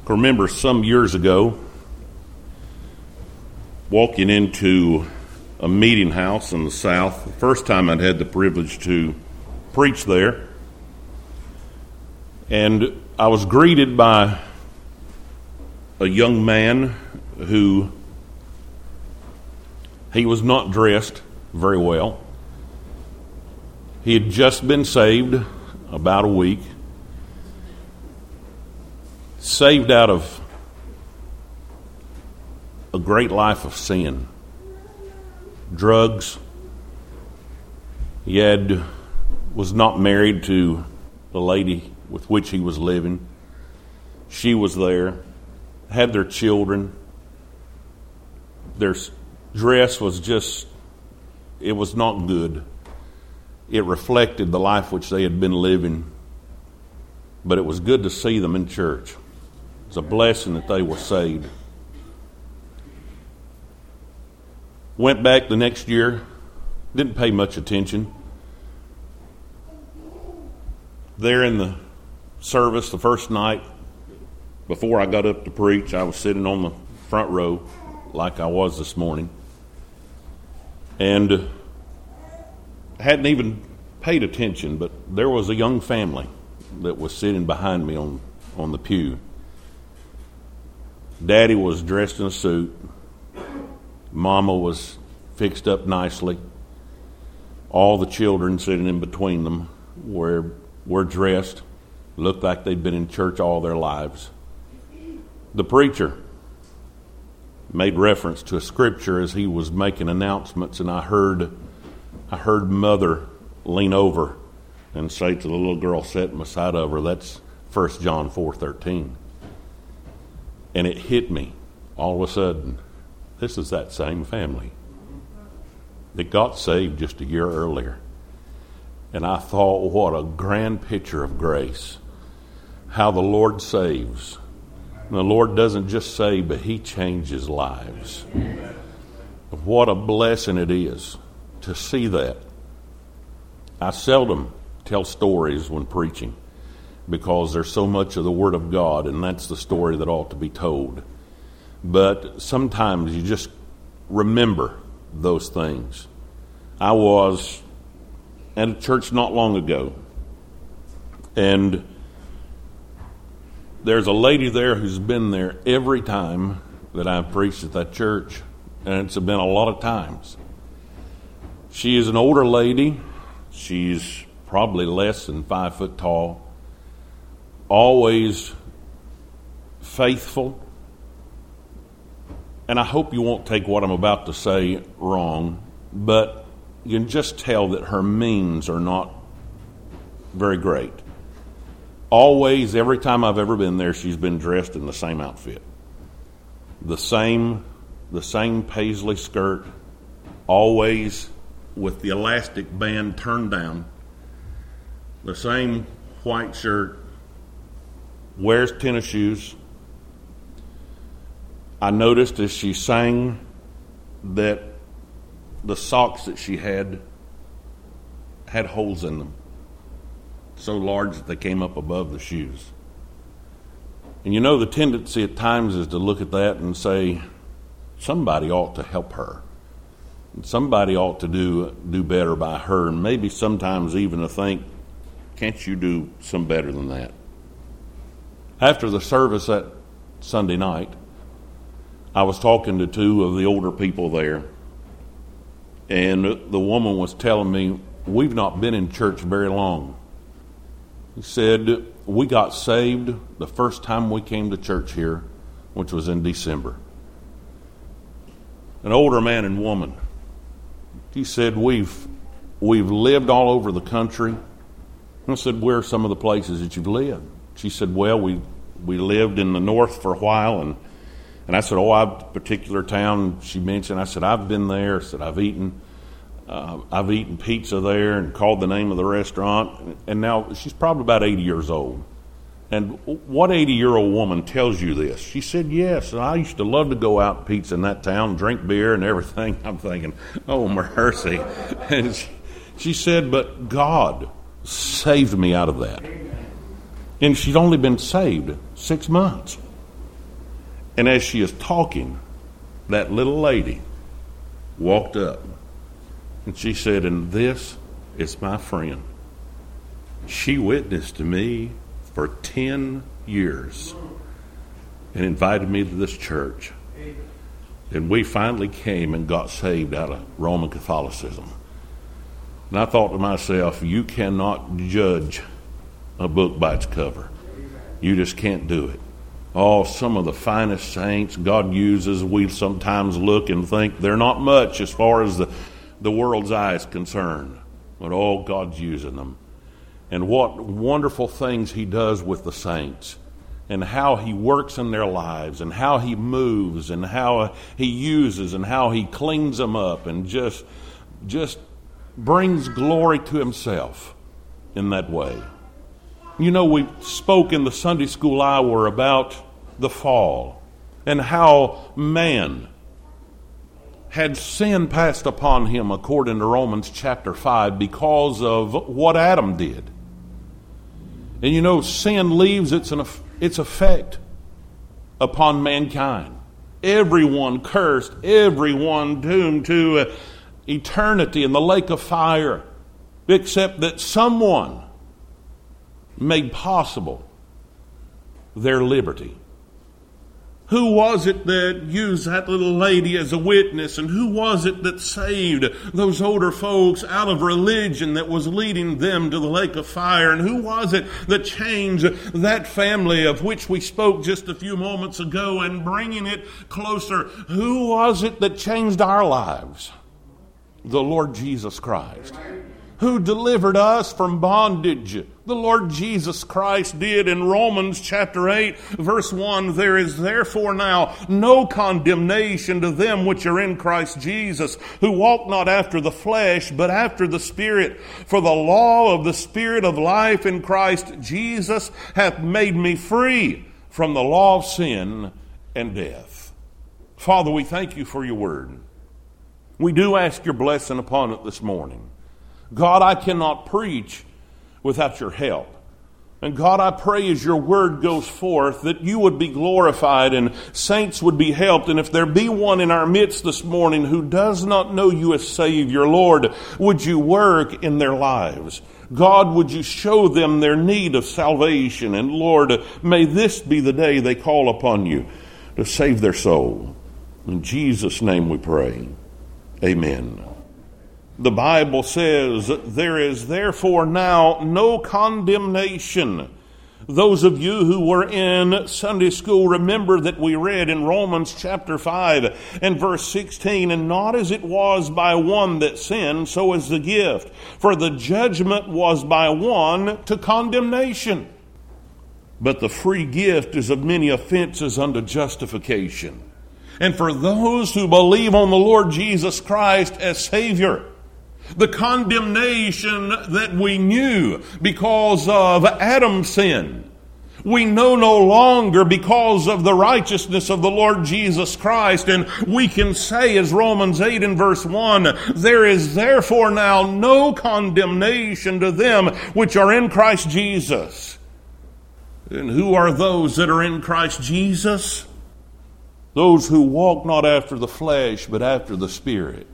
I remember some years ago walking into a meeting house in the South. The first time I'd had the privilege to preach there. And I was greeted by a young man who, he was not dressed very well. He had just been saved about a week. Saved out of a great life of sin. Drugs. He was not married to the lady with which he was living. She was there. Had their children. Their dress was just, it was not good. It reflected the life which they had been living. But it was good to see them in church. It was a blessing that they were saved. Went back the next year. Didn't pay much attention. There in the service, the first night, before I got up to preach, I was sitting on the front row like I was this morning. And hadn't even paid attention, but there was a young family that was sitting behind me on the pew. Daddy was dressed in a suit. Mama was fixed up nicely. All the children sitting in between them were dressed. Looked like they'd been in church all their lives. The preacher made reference to a scripture as he was making announcements, and I heard Mother lean over and say to the little girl sitting beside of her, that's 1 John 4:13. And it hit me all of a sudden. This is that same family that got saved just a year earlier. And I thought, what a grand picture of grace. How the Lord saves. And the Lord doesn't just save, but He changes lives. What a blessing it is to see that. I seldom tell stories when preaching because there's so much of the Word of God, and that's the story that ought to be told. But sometimes you just remember those things. I was at a church not long ago, and there's a lady there who's been there every time that I've preached at that church, and it's been a lot of times. She is an older lady. She's probably less than 5 foot tall. Always faithful. And I hope you won't take what I'm about to say wrong, but you can just tell that her means are not very great. Always, every time I've ever been there, she's been dressed in the same outfit. The same paisley skirt, always with the elastic band turned down. The same white shirt, wears tennis shoes. I noticed as she sang that the socks that she had holes in them, so large that they came up above the shoes. And you know, the tendency at times is to look at that and say, somebody ought to help her. Somebody ought to do better by her, and maybe sometimes even to think, can't you do some better than that? After the service that Sunday night, I was talking to two of the older people there, and the woman was telling me, we've not been in church very long. He said, we got saved the first time we came to church here, which was in December. An older man and woman. He said, we've lived all over the country. I said, where are some of the places that you've lived? She said, well, we lived in the north for a while, and I said, a particular town. She mentioned, I said, I've been there. I said, I've eaten pizza there and called the name of the restaurant. And now she's probably about 80 years old. And what 80-year-old woman tells you this? She said, yes, I used to love to go out and pizza in that town, drink beer and everything. I'm thinking, oh, mercy. And she said, but God saved me out of that. And she'd only been saved 6 months. And as she is talking, that little lady walked up and she said, "And this is my friend. She witnessed to me for 10 years and invited me to this church. And we finally came and got saved out of Roman Catholicism." And I thought to myself, you cannot judge a book by its cover. You just can't do it. Oh, some of the finest saints God uses, we sometimes look and think they're not much as far as the world's eye is concerned. But oh, God's using them. And what wonderful things He does with the saints, and how He works in their lives, and how He moves, and how He uses, and how He cleans them up, and just brings glory to Himself in that way. You know, we spoke in the Sunday school hour about the fall and how man had sin passed upon him according to Romans chapter 5 because of what Adam did. And you know, sin leaves its effect upon mankind. Everyone cursed, everyone doomed to eternity in the lake of fire, except that someone made possible their liberty. Who was it that used that little lady as a witness? And who was it that saved those older folks out of religion that was leading them to the lake of fire? And who was it that changed that family of which we spoke just a few moments ago and bringing it closer? Who was it that changed our lives? The Lord Jesus Christ. Who delivered us from bondage? The Lord Jesus Christ did in Romans chapter 8, verse 1. There is therefore now no condemnation to them which are in Christ Jesus, who walk not after the flesh, but after the Spirit. For the law of the Spirit of life in Christ Jesus hath made me free from the law of sin and death. Father, we thank you for your word. We do ask your blessing upon it this morning. God, I cannot preach without your help. And God, I pray as your word goes forth that you would be glorified and saints would be helped. And if there be one in our midst this morning who does not know you as Savior, Lord, would you work in their lives? God, would you show them their need of salvation? And Lord, may this be the day they call upon you to save their soul. In Jesus' name we pray. Amen. The Bible says, there is therefore now no condemnation. Those of you who were in Sunday school remember that we read in Romans chapter 5 and verse 16, and not as it was by one that sinned, so is the gift. For the judgment was by one to condemnation. But the free gift is of many offenses unto justification. And for those who believe on the Lord Jesus Christ as Savior, the condemnation that we knew because of Adam's sin, we know no longer because of the righteousness of the Lord Jesus Christ. And we can say, as Romans 8 and verse 1, there is therefore now no condemnation to them which are in Christ Jesus. And who are those that are in Christ Jesus? Those who walk not after the flesh, but after the Spirit.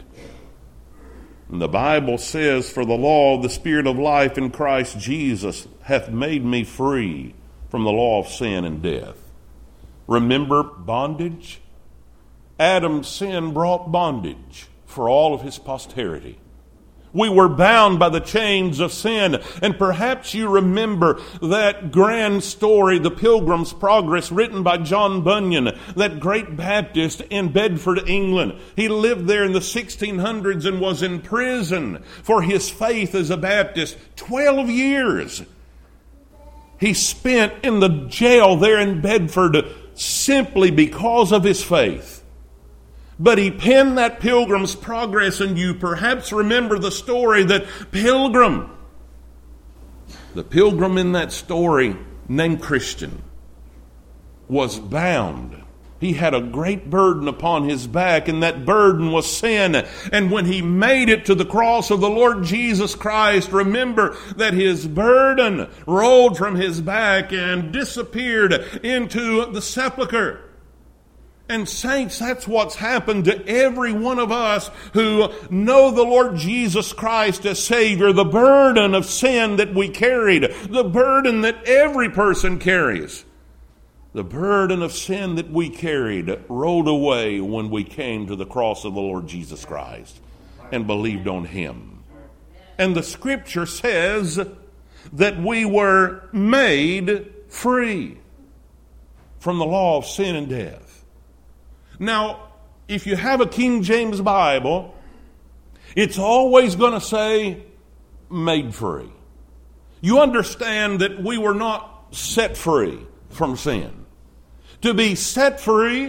And the Bible says, for the law of the Spirit of life in Christ Jesus hath made me free from the law of sin and death. Remember bondage? Adam's sin brought bondage for all of his posterity. We were bound by the chains of sin. And perhaps you remember that grand story, The Pilgrim's Progress, written by John Bunyan, that great Baptist in Bedford, England. He lived there in the 1600s and was in prison for his faith as a Baptist. 12 years he spent in the jail there in Bedford simply because of his faith. But he penned that Pilgrim's Progress, and you perhaps remember the story that the pilgrim in that story named Christian, was bound. He had a great burden upon his back, and that burden was sin. And when he made it to the cross of the Lord Jesus Christ, remember that his burden rolled from his back and disappeared into the sepulcher. And saints, that's what's happened to every one of us who know the Lord Jesus Christ as Savior. The burden of sin that we carried, the burden that every person carries, the burden of sin that we carried rolled away when we came to the cross of the Lord Jesus Christ and believed on Him. And the Scripture says that we were made free from the law of sin and death. Now, if you have a King James Bible, it's always going to say, made free. You understand that we were not set free from sin. To be set free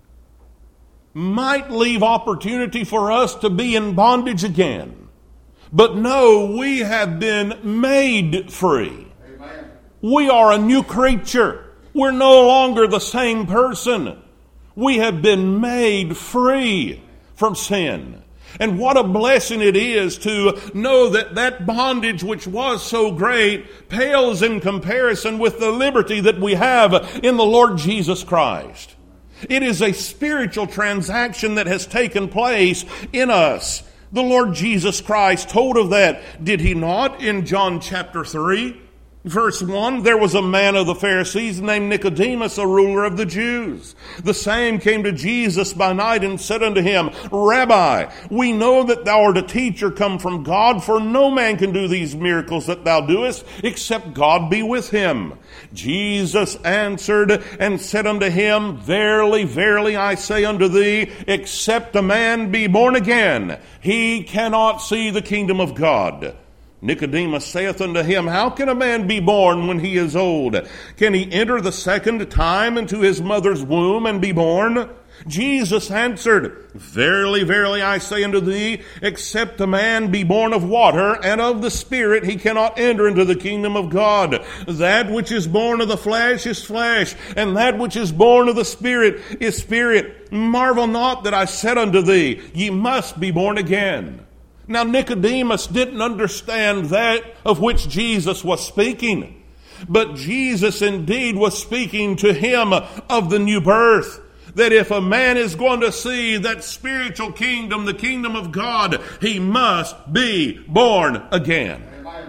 might leave opportunity for us to be in bondage again. But no, we have been made free. Amen. We are a new creature. We're no longer the same person. We have been made free from sin. And what a blessing it is to know that that bondage which was so great pales in comparison with the liberty that we have in the Lord Jesus Christ. It is a spiritual transaction that has taken place in us. The Lord Jesus Christ told of that, did He not, in John chapter 3? Verse 1, there was a man of the Pharisees named Nicodemus, a ruler of the Jews. The same came to Jesus by night and said unto him, Rabbi, we know that thou art a teacher come from God, for no man can do these miracles that thou doest, except God be with him. Jesus answered and said unto him, Verily, verily, I say unto thee, except a man be born again, he cannot see the kingdom of God. Nicodemus saith unto him, How can a man be born when he is old? Can he enter the second time into his mother's womb and be born? Jesus answered, Verily, verily, I say unto thee, except a man be born of water and of the Spirit, he cannot enter into the kingdom of God. That which is born of the flesh is flesh, and that which is born of the Spirit is spirit. Marvel not that I said unto thee, Ye must be born again. Now, Nicodemus didn't understand that of which Jesus was speaking. But Jesus indeed was speaking to him of the new birth. That if a man is going to see that spiritual kingdom, the kingdom of God, he must be born again.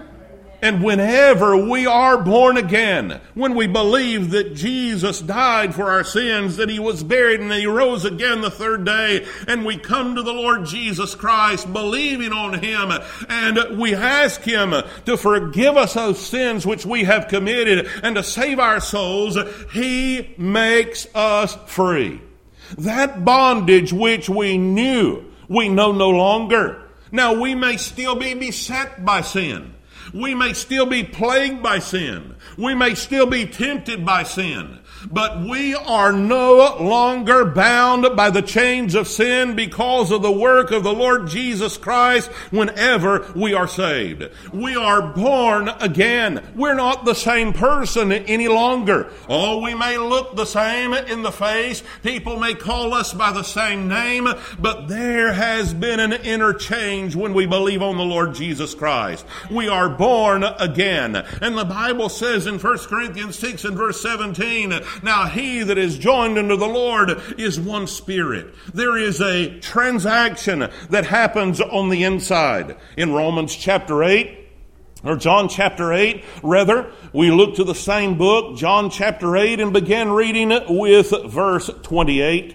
And whenever we are born again, when we believe that Jesus died for our sins, that He was buried and He rose again the third day, and we come to the Lord Jesus Christ believing on Him, and we ask Him to forgive us those sins which we have committed and to save our souls, He makes us free. That bondage which we knew, we know no longer. Now, we may still be beset by sin. We may still be plagued by sin. We may still be tempted by sin. But we are no longer bound by the chains of sin because of the work of the Lord Jesus Christ whenever we are saved. We are born again. We're not the same person any longer. Oh, we may look the same in the face. People may call us by the same name. But there has been an interchange when we believe on the Lord Jesus Christ. We are born again. And the Bible says in 1 Corinthians 6 and verse 17, Now he that is joined unto the Lord is one spirit. There is a transaction that happens on the inside. In Romans chapter 8, or John chapter 8, rather, we look to the same book, John chapter 8, and begin reading it with verse 28.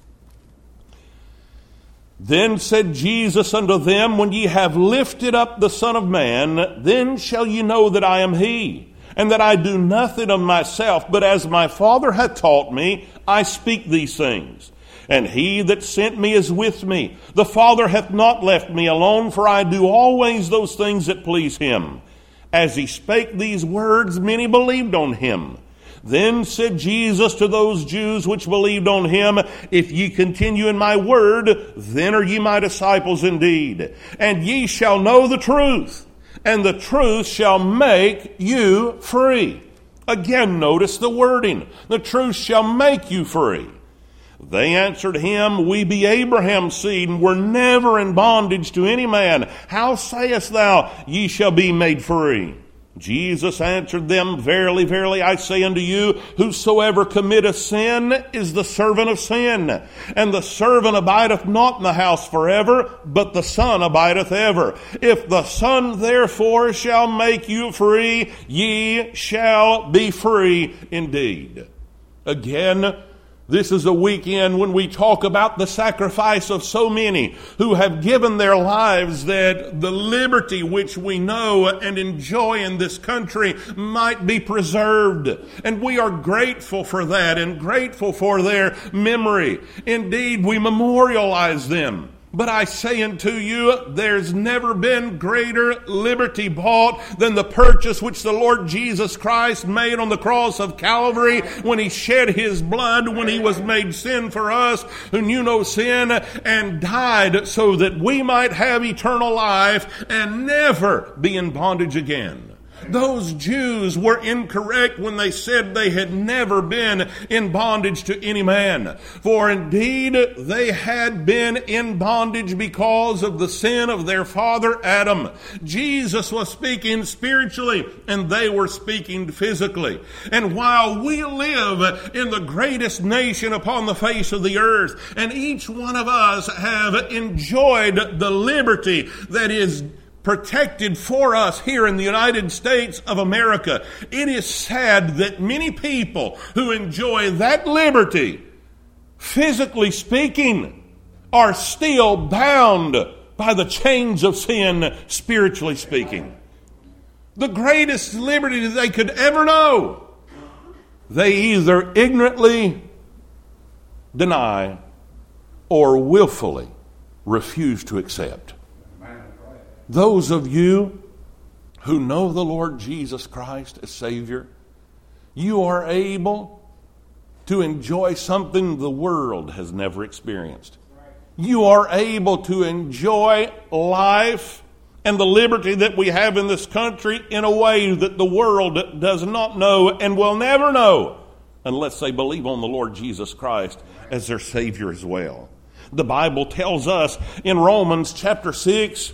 Then said Jesus unto them, When ye have lifted up the Son of Man, then shall ye know that I am He, and that I do nothing of myself, but as my Father hath taught me, I speak these things. And He that sent me is with me. The Father hath not left me alone, for I do always those things that please Him. As He spake these words, many believed on Him. Then said Jesus to those Jews which believed on Him, If ye continue in my word, then are ye my disciples indeed. And ye shall know the truth, and the truth shall make you free. Again, notice the wording. The truth shall make you free. They answered Him, We be Abraham's seed, and were never in bondage to any man. How sayest thou, Ye shall be made free? Jesus answered them, Verily, verily, I say unto you, whosoever committeth sin is the servant of sin. And the servant abideth not in the house forever, but the Son abideth ever. If the Son therefore shall make you free, ye shall be free indeed. Again, this is a weekend when we talk about the sacrifice of so many who have given their lives that the liberty which we know and enjoy in this country might be preserved. And we are grateful for that and grateful for their memory. Indeed, we memorialize them. But I say unto you, there's never been greater liberty bought than the purchase which the Lord Jesus Christ made on the cross of Calvary when He shed His blood, when He was made sin for us who knew no sin, and died so that we might have eternal life and never be in bondage again. Those Jews were incorrect when they said they had never been in bondage to any man. For indeed, they had been in bondage because of the sin of their father Adam. Jesus was speaking spiritually, and they were speaking physically. And while we live in the greatest nation upon the face of the earth, and each one of us have enjoyed the liberty that is protected for us here in the United States of America, it is sad that many people who enjoy that liberty, physically speaking, are still bound by the chains of sin, spiritually speaking. The greatest liberty that they could ever know, they either ignorantly deny or willfully refuse to accept. Those of you who know the Lord Jesus Christ as Savior, you are able to enjoy something the world has never experienced. You are able to enjoy life and the liberty that we have in this country in a way that the world does not know and will never know unless they believe on the Lord Jesus Christ as their Savior as well. The Bible tells us in Romans chapter 6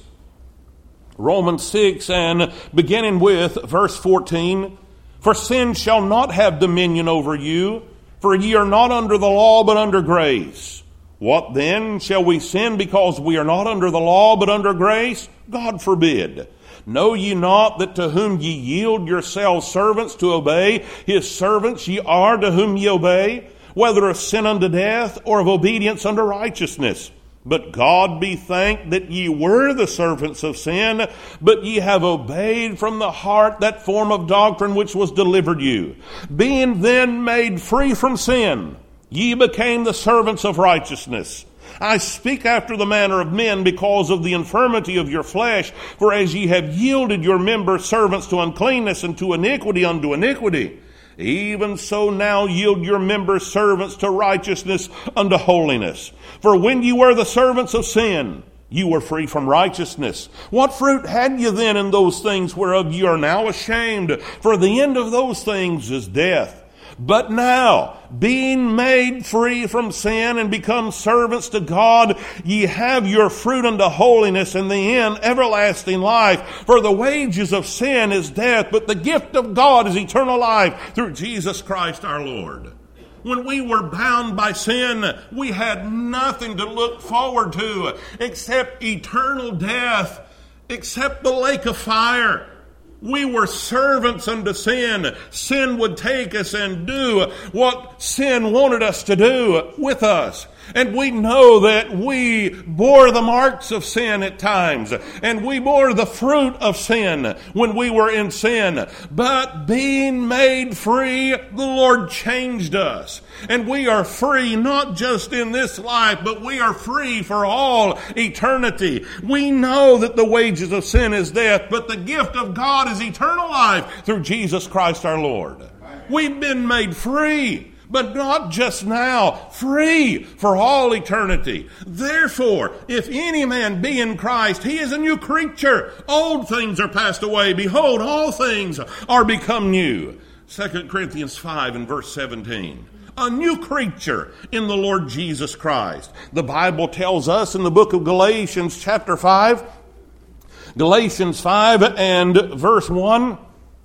and beginning with verse 14, For sin shall not have dominion over you, for ye are not under the law but under grace. What then? Shall we sin because we are not under the law but under grace? God forbid. Know ye not that to whom ye yield yourselves servants to obey, His servants ye are to whom ye obey, whether of sin unto death or of obedience unto righteousness? But God be thanked that ye were the servants of sin, but ye have obeyed from the heart that form of doctrine which was delivered you. Being then made free from sin, ye became the servants of righteousness. I speak after the manner of men because of the infirmity of your flesh, for as ye have yielded your members servants to uncleanness and to iniquity unto iniquity, even so now yield your members servants to righteousness unto holiness. For when you were the servants of sin, you were free from righteousness. What fruit had you then in those things whereof you are now ashamed? For the end of those things is death. But now, being made free from sin and become servants to God, ye have your fruit unto holiness, and the end everlasting life. For the wages of sin is death, but the gift of God is eternal life through Jesus Christ our Lord. When we were bound by sin, we had nothing to look forward to except eternal death, except the lake of fire. We were servants unto sin. Sin would take us and do what sin wanted us to do with us. And we know that we bore the marks of sin at times. And we bore the fruit of sin when we were in sin. But being made free, the Lord changed us. And we are free not just in this life, but we are free for all eternity. We know that the wages of sin is death, but the gift of God is eternal life through Jesus Christ our Lord. We've been made free. But not just now, free for all eternity. Therefore, if any man be in Christ, he is a new creature. Old things are passed away. Behold, all things are become new. 2 Corinthians 5 and verse 17. A new creature in the Lord Jesus Christ. The Bible tells us in the book of Galatians chapter 5, Galatians 5 and verse 1,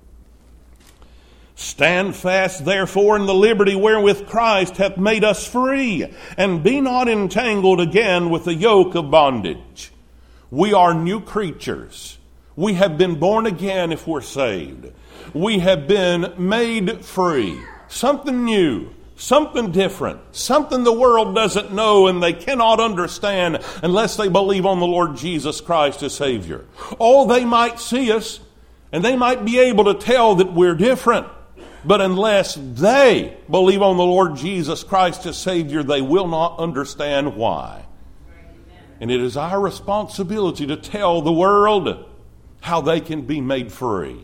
Stand fast, therefore, in the liberty wherewith Christ hath made us free, and be not entangled again with the yoke of bondage. We are new creatures. We have been born again if we're saved. We have been made free. Something new, something different, something the world doesn't know and they cannot understand unless they believe on the Lord Jesus Christ as Savior. Oh, they might see us and they might be able to tell that we're different. But unless they believe on the Lord Jesus Christ as Savior, they will not understand why. And it is our responsibility to tell the world how they can be made free.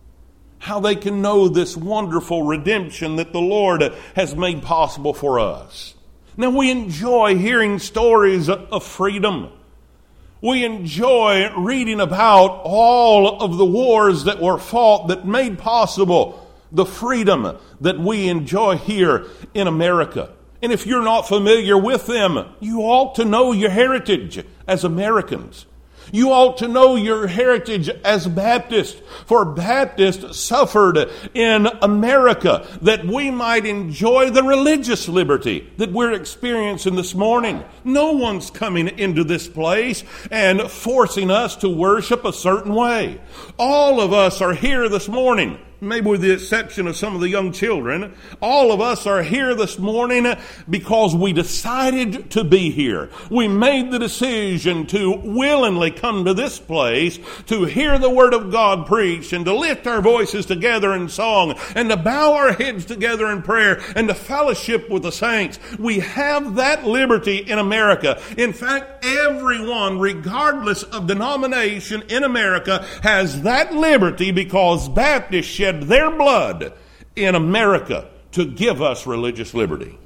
How they can know this wonderful redemption that the Lord has made possible for us. Now, we enjoy hearing stories of freedom. We enjoy reading about all of the wars that were fought that made possible the freedom that we enjoy here in America. And if you're not familiar with them, you ought to know your heritage as Americans. You ought to know your heritage as Baptists, for Baptists suffered in America that we might enjoy the religious liberty that we're experiencing this morning. No one's coming into this place and forcing us to worship a certain way. All of us are here this morning. Maybe with the exception of some of the young children, all of us are here this morning because we decided to be here. We made the decision to willingly come to this place to hear the Word of God preached and to lift our voices together in song and to bow our heads together in prayer and to fellowship with the saints. We have that liberty in America. In fact, everyone, regardless of denomination in America, has that liberty because Baptists shed their blood in America to give us religious liberty.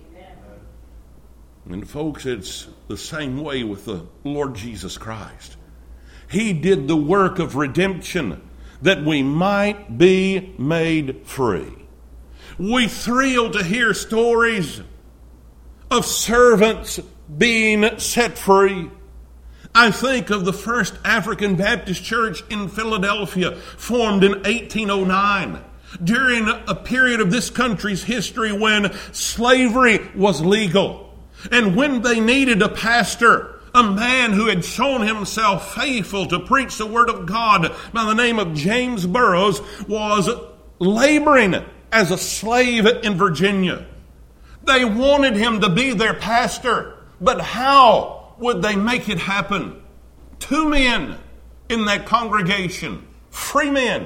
And folks, it's the same way with the Lord Jesus Christ. He did the work of redemption that we might be made free. We thrill to hear stories of servants being set free. I think of the first African Baptist church in Philadelphia, formed in 1809, during a period of this country's history when slavery was legal. And when they needed a pastor, a man who had shown himself faithful to preach the Word of God by the name of James Burroughs was laboring as a slave in Virginia. They wanted him to be their pastor, but how would they make it happen? Two men in that congregation, free men,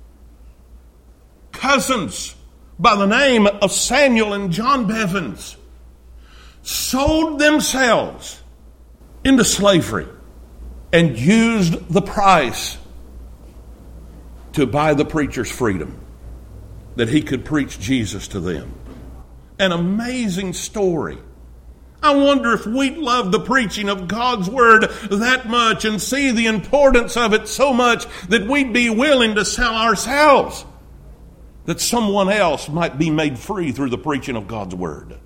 cousins by the name of Samuel and John Bevins, sold themselves into slavery and used the price to buy the preacher's freedom, that he could preach Jesus to them. An amazing story. I wonder if we'd love the preaching of God's Word that much and see the importance of it so much that we'd be willing to sell ourselves, that someone else might be made free through the preaching of God's Word.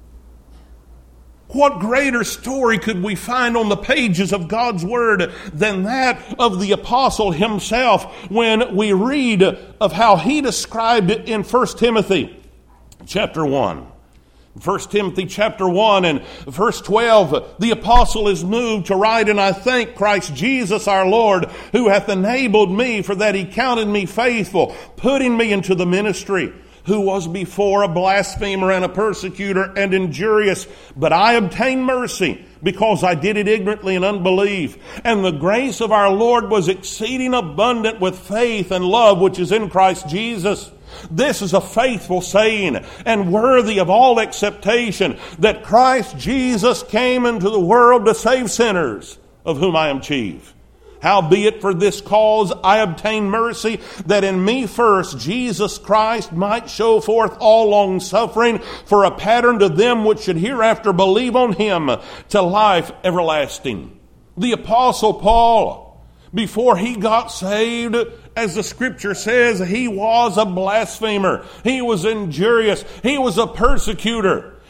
What greater story could we find on the pages of God's Word than that of the apostle himself when we read of how he described it in 1 Timothy chapter 1. 1 Timothy chapter 1 and verse 12, the apostle is moved to write, and I thank Christ Jesus our Lord, who hath enabled me, for that he counted me faithful, putting me into the ministry, who was before a blasphemer and a persecutor and injurious, but I obtained mercy, because I did it ignorantly in unbelief. And the grace of our Lord was exceeding abundant with faith and love which is in Christ Jesus. This is a faithful saying and worthy of all acceptation, that Christ Jesus came into the world to save sinners, of whom I am chief. Howbeit for this cause I obtained mercy, that in me first Jesus Christ might show forth all long suffering, for a pattern to them which should hereafter believe on him, to life everlasting. The Apostle Paul, before he got saved, as the Scripture says, he was a blasphemer. He was injurious. He was a persecutor.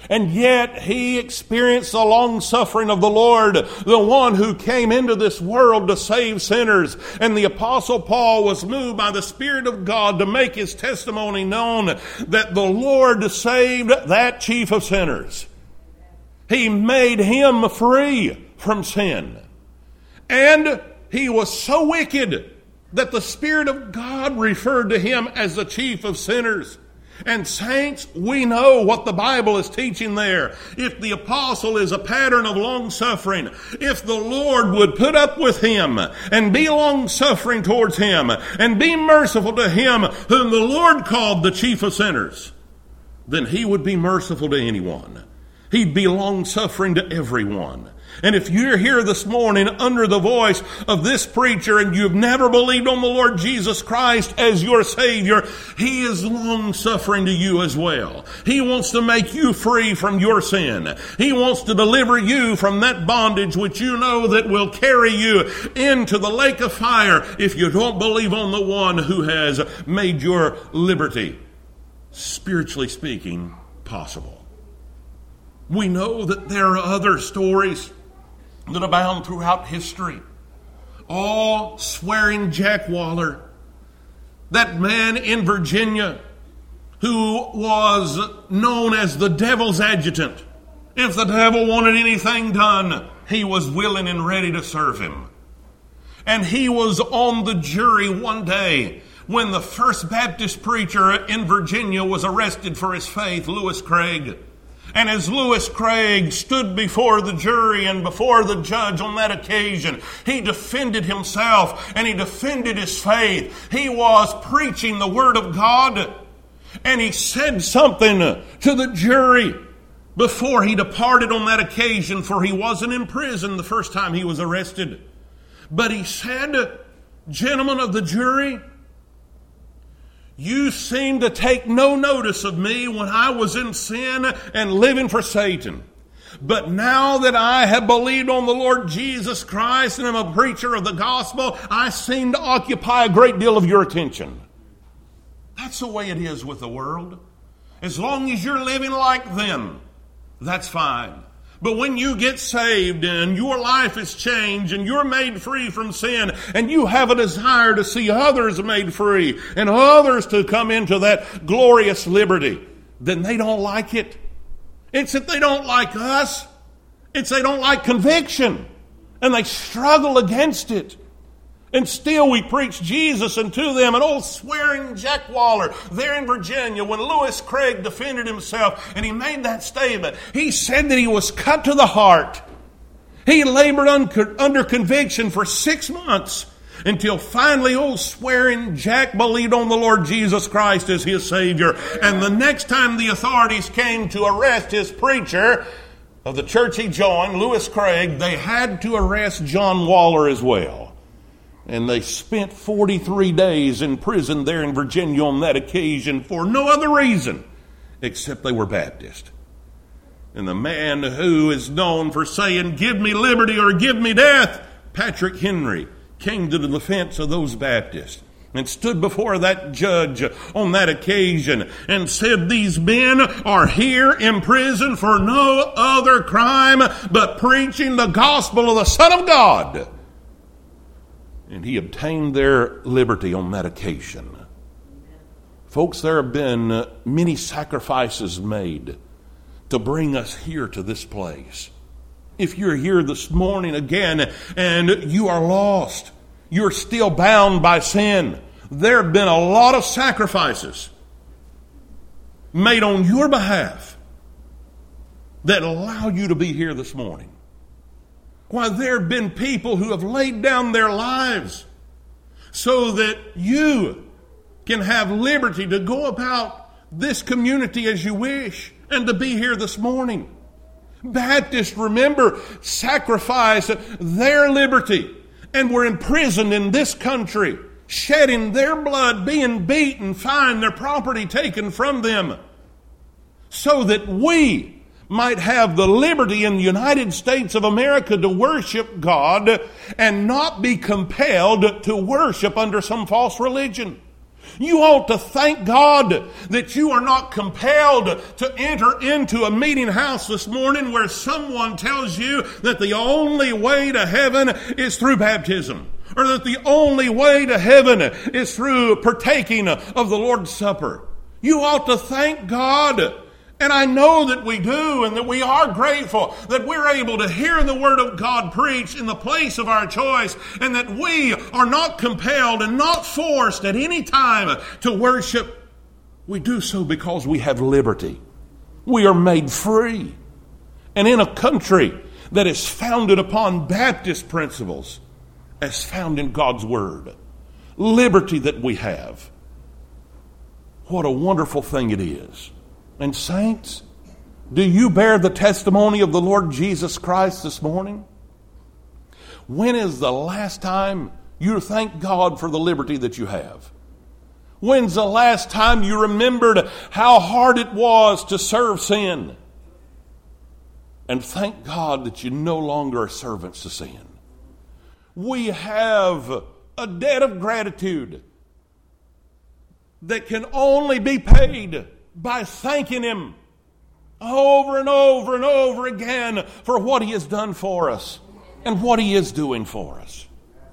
And yet he experienced the long-suffering of the Lord, the one who came into this world to save sinners. And the Apostle Paul was moved by the Spirit of God to make his testimony known that the Lord saved that chief of sinners. He made him free from sin. And he was so wicked that the Spirit of God referred to him as the chief of sinners. And saints, we know what the Bible is teaching there. If the apostle is a pattern of long-suffering, if the Lord would put up with him and be long-suffering towards him and be merciful to him whom the Lord called the chief of sinners, then he would be merciful to anyone. He'd be long-suffering to everyone. And if you're here this morning under the voice of this preacher and you've never believed on the Lord Jesus Christ as your Savior, He is long-suffering to you as well. He wants to make you free from your sin. He wants to deliver you from that bondage which you know that will carry you into the lake of fire if you don't believe on the one who has made your liberty, spiritually speaking, possible. We know that there are other stories that abound throughout history. All swearing Jack Waller, that man in Virginia who was known as the devil's adjutant. If the devil wanted anything done, he was willing and ready to serve him. And he was on the jury one day when the first Baptist preacher in Virginia was arrested for his faith, Lewis Craig. And as Lewis Craig stood before the jury and before the judge on that occasion, he defended himself and he defended his faith. He was preaching the Word of God. And he said something to the jury before he departed on that occasion, for he wasn't in prison the first time he was arrested. But he said, "Gentlemen of the jury, you seem to take no notice of me when I was in sin and living for Satan. But now that I have believed on the Lord Jesus Christ and am a preacher of the gospel, I seem to occupy a great deal of your attention." That's the way it is with the world. As long as you're living like them, that's fine. But when you get saved and your life is changed and you're made free from sin and you have a desire to see others made free and others to come into that glorious liberty, then they don't like it. It's that they don't like us. It's they don't like conviction and they struggle against it. And still we preach Jesus unto them. An old swearing Jack Waller there in Virginia, when Lewis Craig defended himself and he made that statement, he said that he was cut to the heart. He labored under conviction for 6 months until finally old swearing Jack believed on the Lord Jesus Christ as his Savior. And the next time the authorities came to arrest his preacher of the church he joined, Lewis Craig, they had to arrest John Waller as well. And they spent 43 days in prison there in Virginia on that occasion for no other reason except they were Baptist. And the man who is known for saying, "Give me liberty or give me death," Patrick Henry, came to the defense of those Baptists and stood before that judge on that occasion and said, "These men are here in prison for no other crime but preaching the gospel of the Son of God." And he obtained their liberty on that occasion. Folks, there have been many sacrifices made to bring us here to this place. If you're here this morning again and you are lost, you're still bound by sin, there have been a lot of sacrifices made on your behalf that allow you to be here this morning. Why, there have been people who have laid down their lives so that you can have liberty to go about this community as you wish and to be here this morning. Baptists, remember, sacrificed their liberty and were imprisoned in this country, shedding their blood, being beaten, fined, their property taken from them, so that we might have the liberty in the United States of America to worship God and not be compelled to worship under some false religion. You ought to thank God that you are not compelled to enter into a meeting house this morning where someone tells you that the only way to heaven is through baptism, or that the only way to heaven is through partaking of the Lord's Supper. You ought to thank God. And I know that we do, and that we are grateful that we're able to hear the Word of God preached in the place of our choice, and that we are not compelled and not forced at any time to worship. We do so because we have liberty. We are made free. And in a country that is founded upon Baptist principles, as found in God's Word, liberty that we have, what a wonderful thing it is. And saints, do you bear the testimony of the Lord Jesus Christ this morning? When is the last time you thanked God for the liberty that you have? When's the last time you remembered how hard it was to serve sin? And thank God that you no longer are servants to sin. We have a debt of gratitude that can only be paid by thanking Him over and over and over again for what He has done for us and what He is doing for us.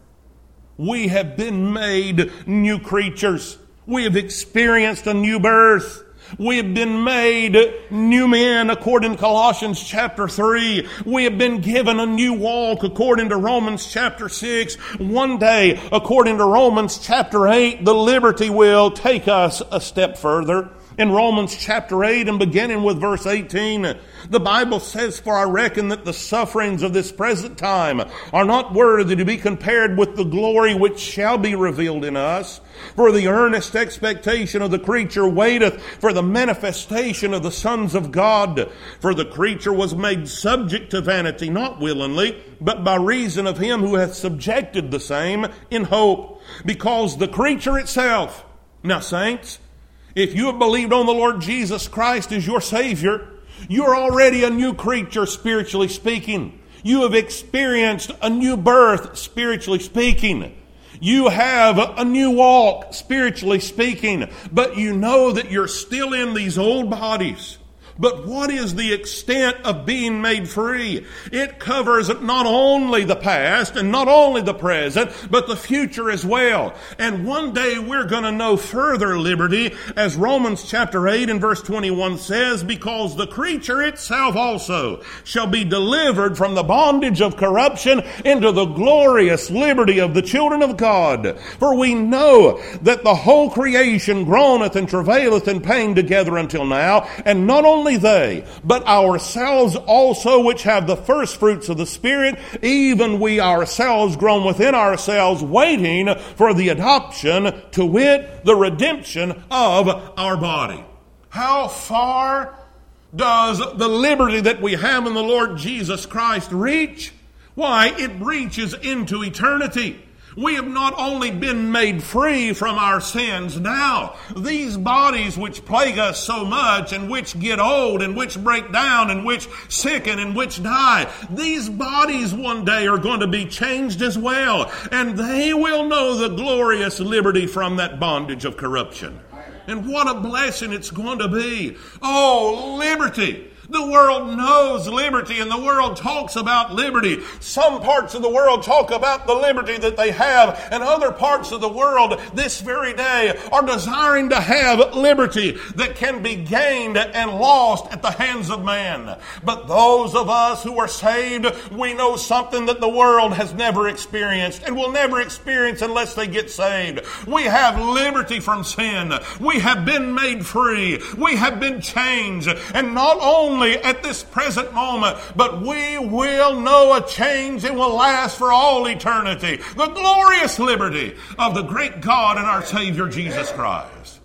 We have been made new creatures. We have experienced a new birth. We have been made new men according to Colossians chapter 3. We have been given a new walk according to Romans chapter 6. One day, according to Romans chapter 8, the liberty will take us a step further. In Romans chapter 8 and beginning with verse 18, the Bible says, "For I reckon that the sufferings of this present time are not worthy to be compared with the glory which shall be revealed in us. For the earnest expectation of the creature waiteth for the manifestation of the sons of God. For the creature was made subject to vanity, not willingly, but by reason of Him who hath subjected the same, in hope. Because the creature itself," now saints, if you have believed on the Lord Jesus Christ as your Savior, you're already a new creature, spiritually speaking. You have experienced a new birth, spiritually speaking. You have a new walk, spiritually speaking. But you know that you're still in these old bodies. But what is the extent of being made free? It covers not only the past and not only the present, but the future as well. And one day we're going to know further liberty, as Romans chapter 8 and verse 21 says, "Because the creature itself also shall be delivered from the bondage of corruption into the glorious liberty of the children of God. For we know that the whole creation groaneth and travaileth in pain together until now, and not only they, but ourselves also, which have the first fruits of the Spirit, even we ourselves groan within ourselves, waiting for the adoption, to wit, the redemption of our body." How far does the liberty that we have in the Lord Jesus Christ reach? Why, it reaches into eternity. We have not only been made free from our sins now, these bodies which plague us so much and which get old and which break down and which sicken and which die, these bodies one day are going to be changed as well, and they will know the glorious liberty from that bondage of corruption. And what a blessing it's going to be. Oh, liberty! The world knows liberty, and the world talks about liberty. Some parts of the world talk about the liberty that they have, and other parts of the world this very day are desiring to have liberty that can be gained and lost at the hands of man. But those of us who are saved, we know something that the world has never experienced and will never experience unless they get saved. We have liberty from sin. We have been made free. We have been changed. And not only at this present moment, but we will know a change that will last for all eternity. The glorious liberty of the great God and our Savior Jesus Christ.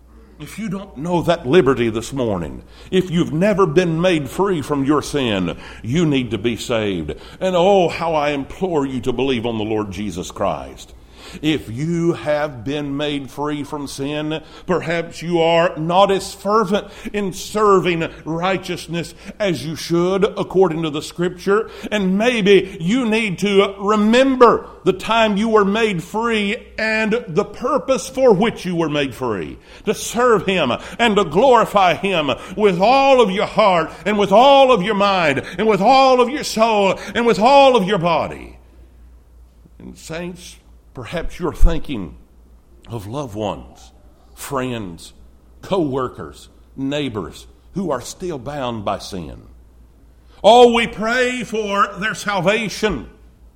If you don't know that liberty this morning, if you've never been made free from your sin, you need to be saved. And oh, how I implore you to believe on the Lord Jesus Christ. If you have been made free from sin, perhaps you are not as fervent in serving righteousness as you should according to the Scripture. And maybe you need to remember the time you were made free and the purpose for which you were made free. To serve Him and to glorify Him with all of your heart and with all of your mind and with all of your soul and with all of your body. And saints, perhaps you're thinking of loved ones, friends, co-workers, neighbors who are still bound by sin. Oh, we pray for their salvation.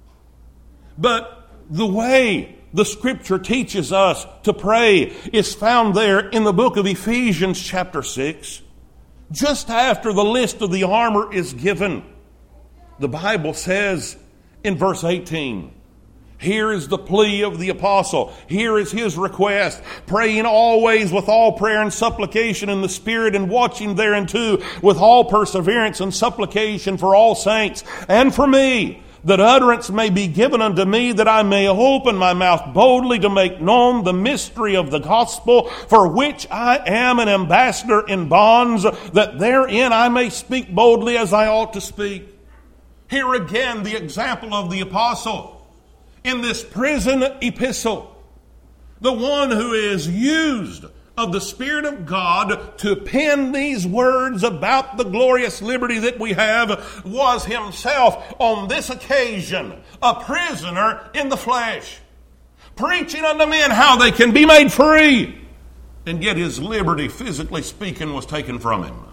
But the way the Scripture teaches us to pray is found there in the book of Ephesians chapter 6. Just after the list of the armor is given, the Bible says in verse 18, here is the plea of the apostle. Here is his request. Praying always with all prayer and supplication in the Spirit, and watching thereunto with all perseverance and supplication for all saints and for me, that utterance may be given unto me, that I may open my mouth boldly to make known the mystery of the gospel, for which I am an ambassador in bonds, that therein I may speak boldly as I ought to speak. Here again the example of the apostle in this prison epistle, the one who is used of the Spirit of God to pen these words about the glorious liberty that we have, was himself on this occasion a prisoner in the flesh, preaching unto men how they can be made free, and yet his liberty, physically speaking, was taken from him.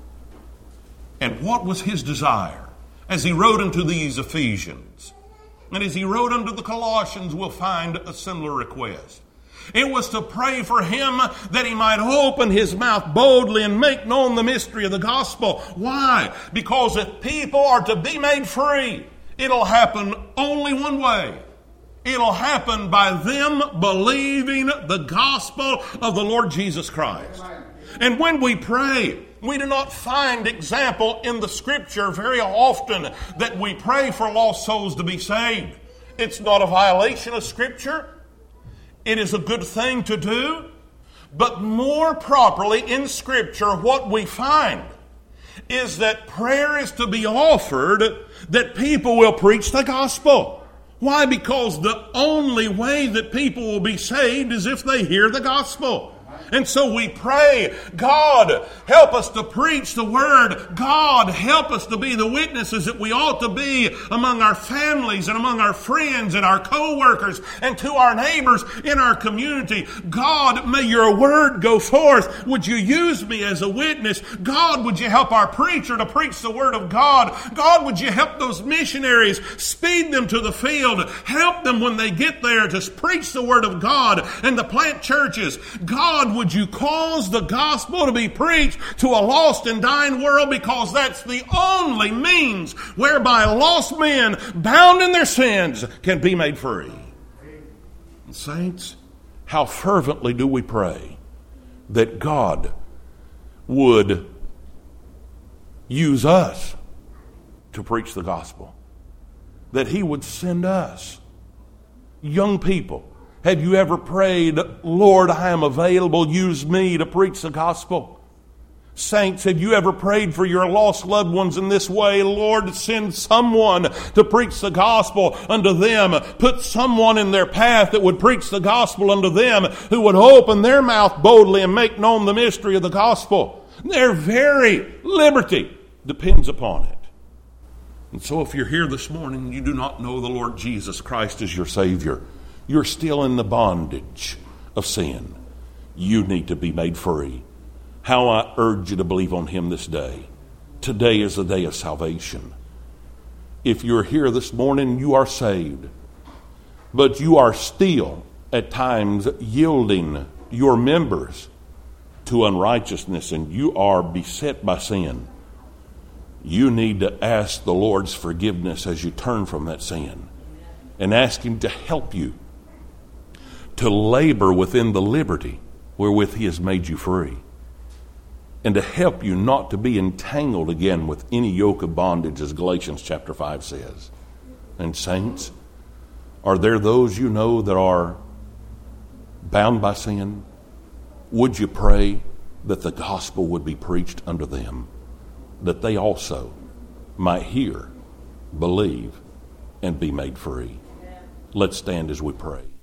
And what was his desire as he wrote unto these Ephesians? And as he wrote unto the Colossians, we'll find a similar request. It was to pray for him that he might open his mouth boldly and make known the mystery of the gospel. Why? Because if people are to be made free, it'll happen only one way. It'll happen by them believing the gospel of the Lord Jesus Christ. And when we pray, we do not find example in the Scripture very often that we pray for lost souls to be saved. It's not a violation of Scripture. It is a good thing to do. But more properly in Scripture, what we find is that prayer is to be offered that people will preach the gospel. Why? Because the only way that people will be saved is if they hear the gospel. And so we pray, God, help us to preach the Word. God, help us to be the witnesses that we ought to be among our families and among our friends and our co-workers and to our neighbors in our community. God, may your Word go forth. Would you use me as a witness? God, would you help our preacher to preach the Word of God? God, would you help those missionaries, speed them to the field, help them when they get there to preach the Word of God and to plant churches. God, would you cause the gospel to be preached to a lost and dying world, because that's the only means whereby lost men bound in their sins can be made free. Saints, how fervently do we pray that God would use us to preach the gospel, that He would send us young people. Have you ever prayed, Lord, I am available, use me to preach the gospel? Saints, have you ever prayed for your lost loved ones in this way? Lord, send someone to preach the gospel unto them. Put someone in their path that would preach the gospel unto them, who would open their mouth boldly and make known the mystery of the gospel. Their very liberty depends upon it. And so if you're here this morning and you do not know the Lord Jesus Christ as your Savior, you're still in the bondage of sin. You need to be made free. How I urge you to believe on Him this day. Today is the day of salvation. If you're here this morning, you are saved, but you are still at times yielding your members to unrighteousness and you are beset by sin. You need to ask the Lord's forgiveness as you turn from that sin and ask Him to help you to labor within the liberty wherewith He has made you free, and to help you not to be entangled again with any yoke of bondage, as Galatians chapter 5 says. And saints, Are there those you know that are bound by sin? Would you pray that the gospel would be preached unto them, that they also might hear, believe, and be made free? Let's stand as we pray.